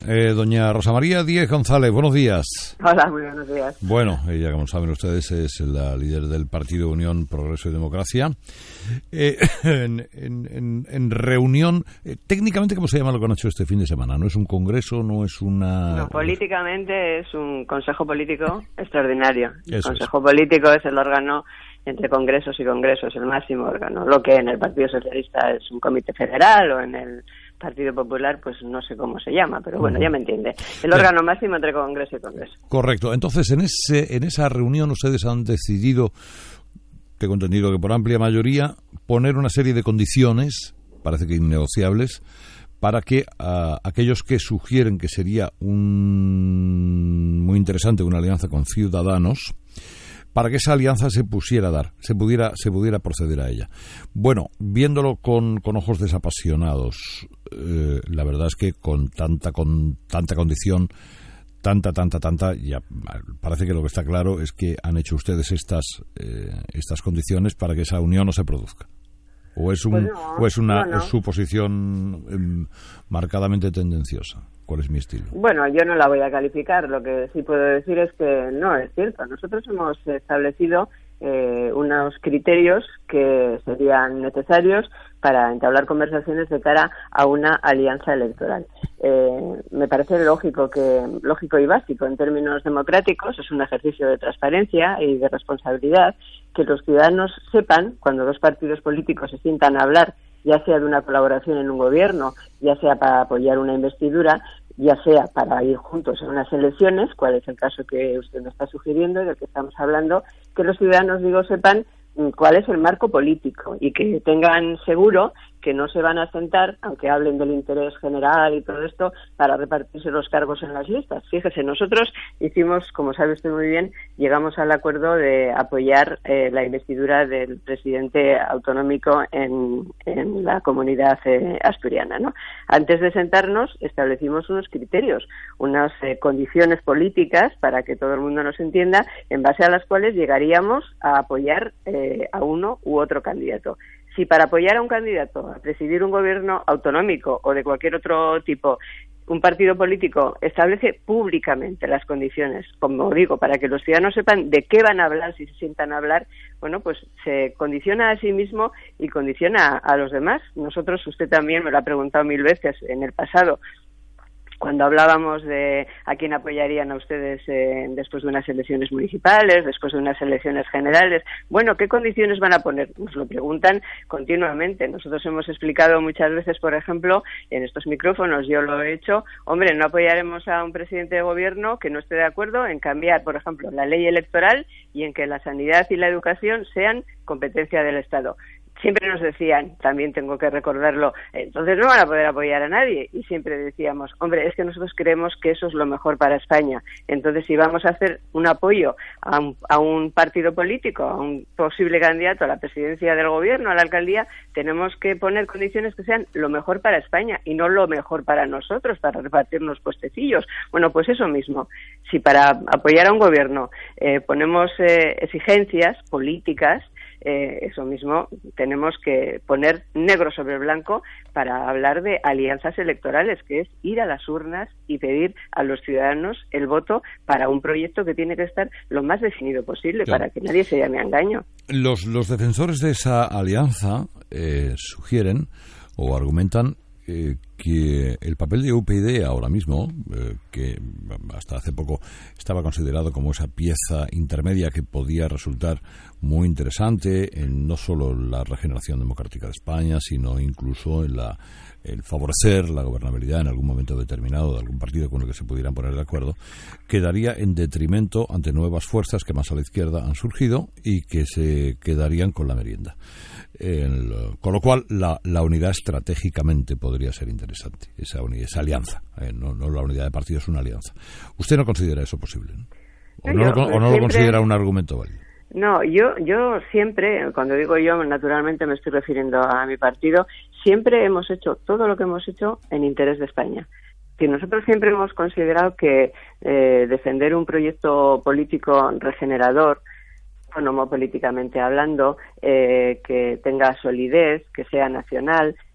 Doña Rosa María Díez González, buenos días. Hola, muy buenos días. Bueno, ella, como saben ustedes, es la líder del Partido Unión, Progreso y Democracia. En reunión, técnicamente, ¿cómo se llama lo que han hecho este fin de semana? ¿No es un congreso, no es una...? No, políticamente es un consejo político extraordinario. El consejo es. Político es el órgano entre congresos y congresos, el máximo órgano. Lo que en el Partido Socialista es un comité federal o en el Partido Popular, pues no sé cómo se llama, pero bueno, ya me entiende. El órgano máximo entre congreso y congreso. Correcto. Entonces, en esa reunión ustedes han decidido, tengo entendido que por amplia mayoría, poner una serie de condiciones, parece que innegociables, para que aquellos que sugieren que sería muy interesante una alianza con Ciudadanos, para que esa alianza se pusiera a dar, se pudiera proceder a ella. Bueno, viéndolo con ojos desapasionados, la verdad es que con tanta condición, ya parece que lo que está claro es que han hecho ustedes estas condiciones para que esa unión no se produzca. ¿O es una suposición marcadamente tendenciosa? ¿Cuál es mi estilo? Bueno, yo no la voy a calificar. Lo que sí puedo decir es que no es cierto. Nosotros hemos establecido unos criterios que serían necesarios para entablar conversaciones de cara a una alianza electoral. Me parece lógico y básico en términos democráticos, es un ejercicio de transparencia y de responsabilidad, que los ciudadanos sepan, cuando dos partidos políticos se sientan a hablar, ya sea de una colaboración en un gobierno, ya sea para apoyar una investidura, ya sea para ir juntos en unas elecciones, cuál es el caso que usted me está sugiriendo y del que estamos hablando, que los ciudadanos, sepan cuál es el marco político y que tengan seguro que no se van a sentar, aunque hablen del interés general y todo esto, para repartirse los cargos en las listas. Fíjese, nosotros hicimos, como sabe usted muy bien, llegamos al acuerdo de apoyar la investidura del presidente autonómico en la comunidad asturiana, ¿no? Antes de sentarnos establecimos unos criterios, unas condiciones políticas para que todo el mundo nos entienda, en base a las cuales llegaríamos a apoyar a uno u otro candidato. Si para apoyar a un candidato a presidir un gobierno autonómico o de cualquier otro tipo, un partido político establece públicamente las condiciones, como digo, para que los ciudadanos sepan de qué van a hablar si se sientan a hablar, bueno, pues se condiciona a sí mismo y condiciona a los demás. Nosotros, usted también me lo ha preguntado 1000 veces en el pasado, cuando hablábamos de a quién apoyarían a ustedes después de unas elecciones municipales, después de unas elecciones generales. Bueno, ¿qué condiciones van a poner? Nos lo preguntan continuamente. Nosotros hemos explicado muchas veces, por ejemplo, en estos micrófonos, yo lo he hecho, hombre, no apoyaremos a un presidente de gobierno que no esté de acuerdo en cambiar, por ejemplo, la ley electoral y en que la sanidad y la educación sean competencia del Estado. Siempre nos decían, también tengo que recordarlo, entonces no van a poder apoyar a nadie. Y siempre decíamos, hombre, es que nosotros creemos que eso es lo mejor para España. Entonces, si vamos a hacer un apoyo a un partido político, a un posible candidato a la presidencia del gobierno, a la alcaldía, tenemos que poner condiciones que sean lo mejor para España y no lo mejor para nosotros, para repartirnos puestecillos. Bueno, pues eso mismo. Si para apoyar a un gobierno ponemos exigencias políticas, eso mismo tenemos que poner negro sobre blanco para hablar de alianzas electorales, que es ir a las urnas y pedir a los ciudadanos el voto para un proyecto que tiene que estar lo más definido posible, claro, para que nadie se llame a engaño. Los defensores de esa alianza sugieren o argumentan que el papel de UPyD ahora mismo, que hasta hace poco estaba considerado como esa pieza intermedia que podía resultar muy interesante en no solo la regeneración democrática de España, sino incluso en el favorecer la gobernabilidad en algún momento determinado de algún partido con el que se pudieran poner de acuerdo, quedaría en detrimento ante nuevas fuerzas que más a la izquierda han surgido y que se quedarían con la merienda. Con lo cual, la unidad estratégicamente podría ser interesante, esa alianza. No la unidad de partidos, una alianza. ¿Usted no considera eso posible? ¿O no lo considera un argumento válido? No, yo siempre, cuando digo yo, naturalmente me estoy refiriendo a mi partido, siempre hemos hecho todo lo que hemos hecho en interés de España. Que nosotros siempre hemos considerado que defender un proyecto político regenerador, autónomo políticamente hablando, que tenga solidez, que sea nacional,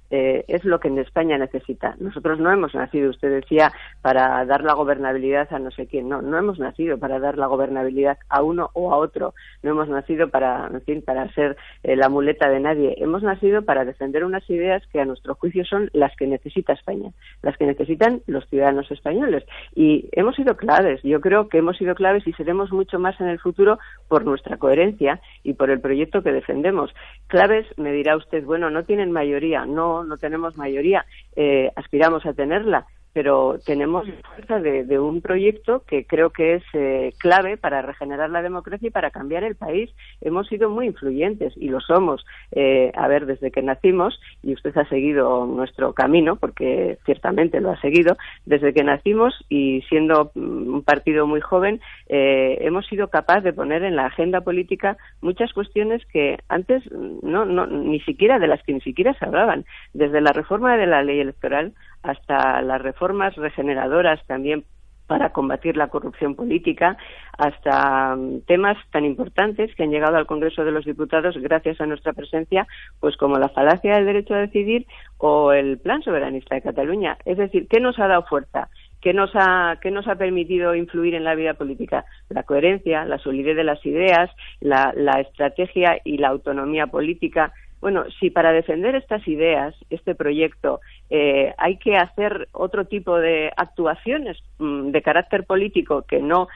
es lo que en España necesita. Nosotros no hemos nacido, usted decía, para dar la gobernabilidad a no sé quién. No hemos nacido para dar la gobernabilidad a uno o a otro. No hemos nacido para ser la muleta de nadie. Hemos nacido para defender unas ideas que a nuestro juicio son las que necesita España, las que necesitan los ciudadanos españoles. Y hemos sido claves. Yo creo que hemos sido claves y seremos mucho más en el futuro por nuestra coherencia y por el proyecto que defendemos. Claves, me dirá usted, bueno, no tienen mayoría. No tenemos mayoría, aspiramos a tenerla, pero tenemos fuerza de un proyecto que creo que es clave para regenerar la democracia y para cambiar el país. Hemos sido muy influyentes y lo somos. Desde que nacimos, y usted ha seguido nuestro camino, porque ciertamente lo ha seguido, desde que nacimos y siendo un partido muy joven, hemos sido capaces de poner en la agenda política muchas cuestiones que antes ni siquiera de las que ni siquiera se hablaban, desde la reforma de la ley electoral hasta las reformas regeneradoras también para combatir la corrupción política, hasta temas tan importantes que han llegado al Congreso de los Diputados gracias a nuestra presencia, pues como la falacia del derecho a decidir o el Plan Soberanista de Cataluña. Es decir, ¿qué nos ha dado fuerza? ¿Qué nos ha permitido influir en la vida política? La coherencia, la solidez de las ideas, la estrategia y la autonomía política. Bueno, si para defender estas ideas, este proyecto, hay que hacer otro tipo de actuaciones de carácter político que no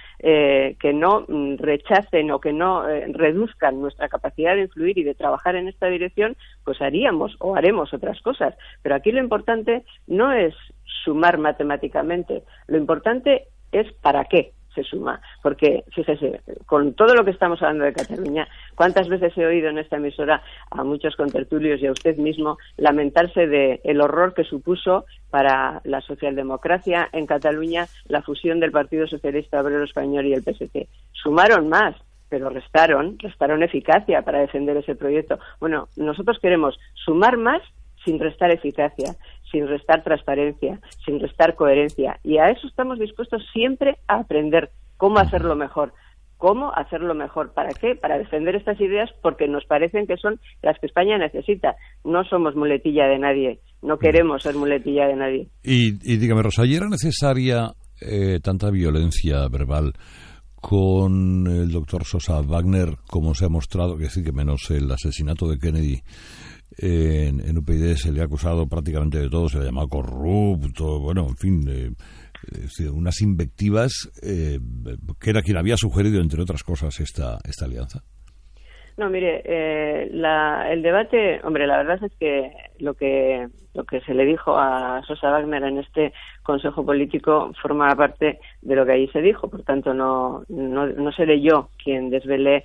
rechacen o que no reduzcan nuestra capacidad de influir y de trabajar en esta dirección, pues haríamos o haremos otras cosas. Pero aquí lo importante no es sumar matemáticamente, lo importante es para qué se suma, porque fíjese, con todo lo que estamos hablando de Cataluña, cuántas veces he oído en esta emisora a muchos contertulios y a usted mismo lamentarse de el horror que supuso para la socialdemocracia en Cataluña la fusión del Partido Socialista Obrero Español y el PSC. Sumaron más, pero restaron eficacia para defender ese proyecto. Bueno, nosotros queremos sumar más sin restar eficacia, sin restar transparencia, sin restar coherencia. Y a eso estamos dispuestos siempre a aprender cómo hacerlo mejor. ¿Cómo hacerlo mejor? ¿Para qué? Para defender estas ideas porque nos parecen que son las que España necesita. No somos muletilla de nadie, no queremos ser muletilla de nadie. Y dígame, Rosa, ¿y era necesaria tanta violencia verbal con el doctor Sosa Wagner, como se ha mostrado, que decir que menos el asesinato de Kennedy? En UPyD se le ha acusado prácticamente de todo, se le ha llamado corrupto, bueno, en fin, unas invectivas que era quien había sugerido, entre otras cosas, esta alianza. No, mire, el debate, hombre, la verdad es que lo que se le dijo a Sosa Wagner en este Consejo Político forma parte de lo que allí se dijo, por tanto no seré yo quien desvele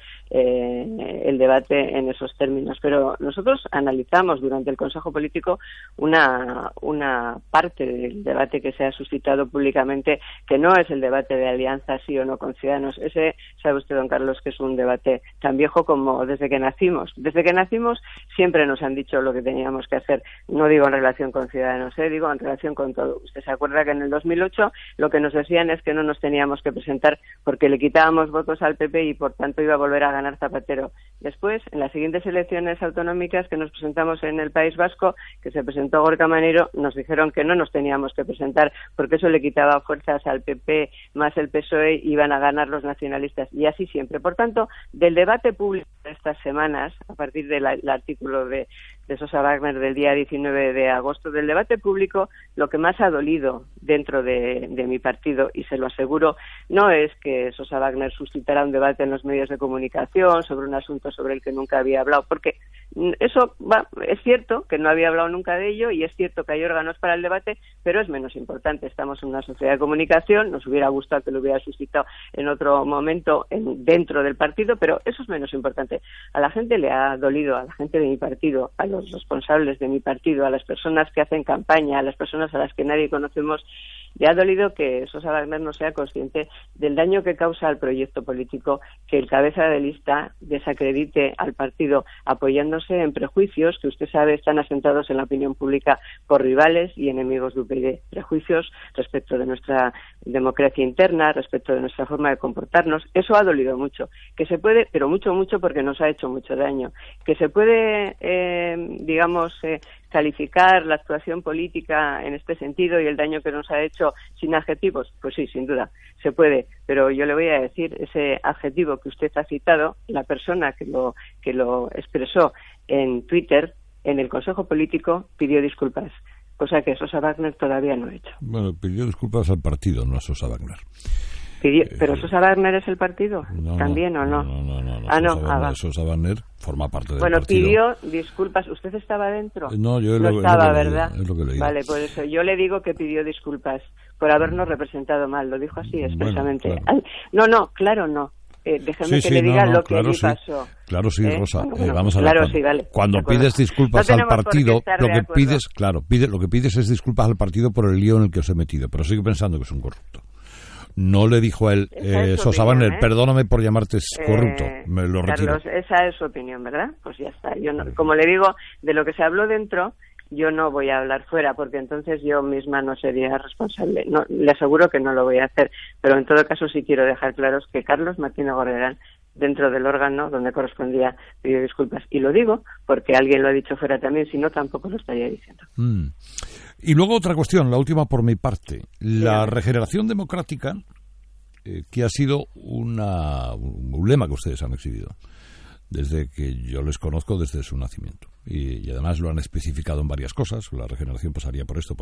el debate en esos términos, pero nosotros analizamos durante el Consejo Político una parte del debate que se ha suscitado públicamente, que no es el debate de alianza sí o no con Ciudadanos. Ese, sabe usted, don Carlos, que es un debate tan viejo como desde que nacimos. Desde que nacimos siempre nos han dicho lo que teníamos que hacer, no digo en relación con Ciudadanos, digo en relación con todo. Usted se acuerda que en el 2008 lo que nos decían es que no nos teníamos que presentar porque le quitábamos votos al PP y por tanto iba a volver a ganar Zapatero. Después, en las siguientes elecciones autonómicas que nos presentamos en el País Vasco, que se presentó Gorka Maneiro, nos dijeron que no nos teníamos que presentar porque eso le quitaba fuerzas al PP más el PSOE, iban a ganar los nacionalistas, y así siempre. Por tanto, del debate público de estas semanas, a partir del artículo de Sosa Wagner del día 19 de agosto, del debate público, lo que más ha dolido dentro de mi partido, y se lo aseguro, no es que Sosa Wagner suscitara un debate en los medios de comunicación sobre un asunto sobre el que nunca había hablado, porque eso es cierto que no había hablado nunca de ello y es cierto que hay órganos para el debate, pero es menos importante. Estamos en una sociedad de comunicación, nos hubiera gustado que lo hubiera suscitado en otro momento dentro del partido, pero eso es menos importante. A la gente le ha dolido, a la gente de mi partido, a los responsables de mi partido, a las personas que hacen campaña, a las personas a las que nadie conocemos, le ha dolido que Sosa Wagner no sea consciente del daño que causa al proyecto político, que el cabeza de lista desacredite al partido apoyándose en prejuicios que usted sabe están asentados en la opinión pública por rivales y enemigos de UPyD, prejuicios respecto de nuestra democracia interna, respecto de nuestra forma de comportarnos. Eso ha dolido mucho. Que se puede, pero mucho, porque nos ha hecho mucho daño. Que se puede, calificar la actuación política en este sentido y el daño que nos ha hecho sin adjetivos, pues sí, sin duda, se puede. Pero yo le voy a decir, ese adjetivo que usted ha citado, la persona que lo expresó en Twitter, en el Consejo Político, pidió disculpas, cosa que Sosa Wagner todavía no ha hecho. Bueno, pidió disculpas al partido, no a Sosa Wagner. ¿Pero Sosa Wagner es el partido? ¿También o no? No. Sosa Wagner forma parte del partido. Bueno, pidió disculpas. ¿Usted estaba dentro? No, yo no estaba, ¿verdad? Es lo que leí. Vale, por eso yo le digo que pidió disculpas por habernos representado mal. Lo dijo así expresamente. Bueno, claro. Claro, no. Déjeme que le diga lo que allí pasó. Claro, sí, Rosa. Vamos a ver. Claro, sí, vale. Cuando pides disculpas al partido, lo que pides es disculpas al partido por el lío en el que os he metido, pero sigo pensando que es un corrupto. No le dijo a él, Sosa Wagner, perdóname por llamarte corrupto, me lo retiro. Carlos, esa es su opinión, ¿verdad? Pues ya está. Yo no, como le digo, de lo que se habló dentro, yo no voy a hablar fuera, porque entonces yo misma no sería responsable. No, le aseguro que no lo voy a hacer, pero en todo caso sí quiero dejar claros que Carlos Martínez Gorrerán, dentro del órgano donde correspondía, pidió disculpas. Y lo digo porque alguien lo ha dicho fuera también, si no tampoco lo estaría diciendo. Y luego otra cuestión, la última por mi parte. La regeneración democrática, que ha sido un lema que ustedes han exhibido desde que yo les conozco, desde su nacimiento. Y además lo han especificado en varias cosas. La regeneración pasaría por esto.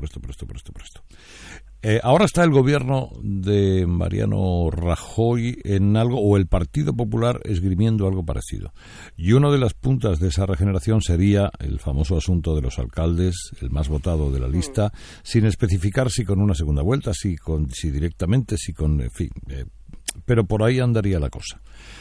Ahora está el gobierno de Mariano Rajoy en algo, o el Partido Popular esgrimiendo algo parecido. Y una de las puntas de esa regeneración sería el famoso asunto de los alcaldes, el más votado de la lista, sin especificar si con una segunda vuelta, si directamente, si con, en fin, pero por ahí andaría la cosa.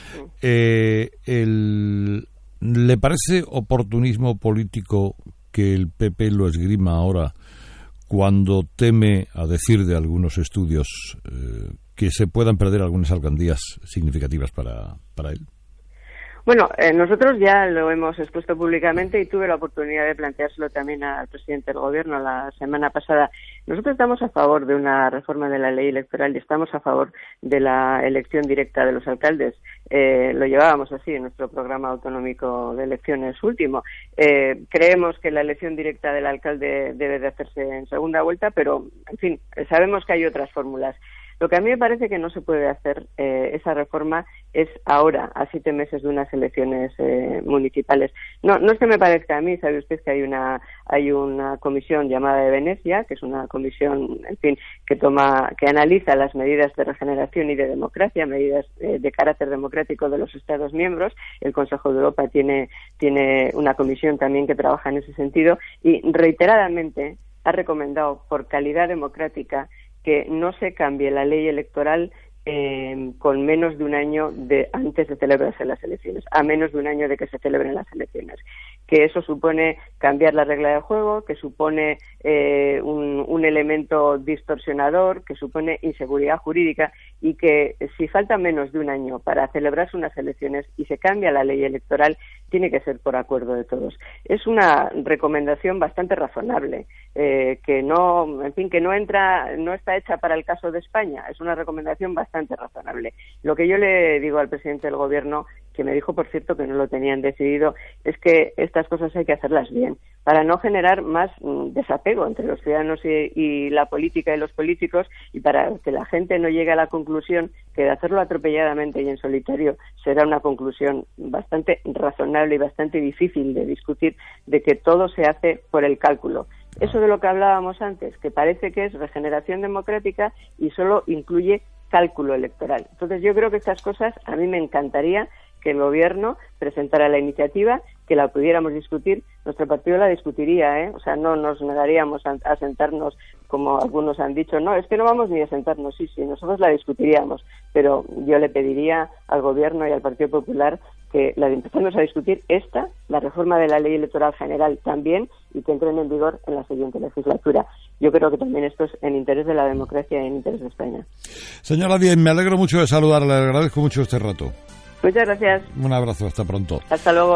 ¿Le parece oportunismo político que el PP lo esgrima ahora cuando teme, a decir de algunos estudios, que se puedan perder algunas alcaldías significativas para él? Bueno, nosotros ya lo hemos expuesto públicamente y tuve la oportunidad de planteárselo también al presidente del Gobierno la semana pasada. Nosotros estamos a favor de una reforma de la ley electoral y estamos a favor de la elección directa de los alcaldes. Lo llevábamos así en nuestro programa autonómico de elecciones último. Creemos que la elección directa del alcalde debe de hacerse en segunda vuelta, pero, en fin, sabemos que hay otras fórmulas. Lo que a mí me parece que no se puede hacer esa reforma es ahora, a 7 meses de unas elecciones municipales. No es que me parezca a mí, sabe usted que hay una comisión llamada de Venecia, que es una comisión, en fin, que analiza las medidas de regeneración y de democracia, medidas de carácter democrático de los Estados miembros. El Consejo de Europa tiene una comisión también que trabaja en ese sentido y reiteradamente ha recomendado por calidad democrática que no se cambie la ley electoral con menos de un año antes de celebrarse las elecciones, a menos de un año de que se celebren las elecciones. Que eso supone cambiar la regla de juego, que supone un elemento distorsionador, que supone inseguridad jurídica y que si falta menos de un año para celebrarse unas elecciones y se cambia la ley electoral, tiene que ser por acuerdo de todos. Es una recomendación bastante razonable, que no está hecha para el caso de España, es una recomendación bastante razonable. Lo que yo le digo al presidente del Gobierno, que me dijo, por cierto, que no lo tenían decidido, es que estas cosas hay que hacerlas bien, para no generar más desapego entre los ciudadanos y la política y los políticos, y para que la gente no llegue a la conclusión que de hacerlo atropelladamente y en solitario será una conclusión bastante razonable y bastante difícil de discutir, de que todo se hace por el cálculo. Eso de lo que hablábamos antes, que parece que es regeneración democrática y solo incluye cálculo electoral. Entonces yo creo que estas cosas a mí me encantaría que el Gobierno presentara la iniciativa, que la pudiéramos discutir. Nuestro partido la discutiría, o sea, no nos negaríamos a sentarnos, como algunos han dicho, no, es que no vamos ni a sentarnos, sí, nosotros la discutiríamos, pero yo le pediría al Gobierno y al Partido Popular que la empecemos a discutir la reforma de la ley electoral general también, y que entren en vigor en la siguiente legislatura. Yo creo que también esto es en interés de la democracia y en interés de España. Señora Díez, me alegro mucho de saludarla, le agradezco mucho este rato. Muchas gracias. Un abrazo, hasta pronto. Hasta luego.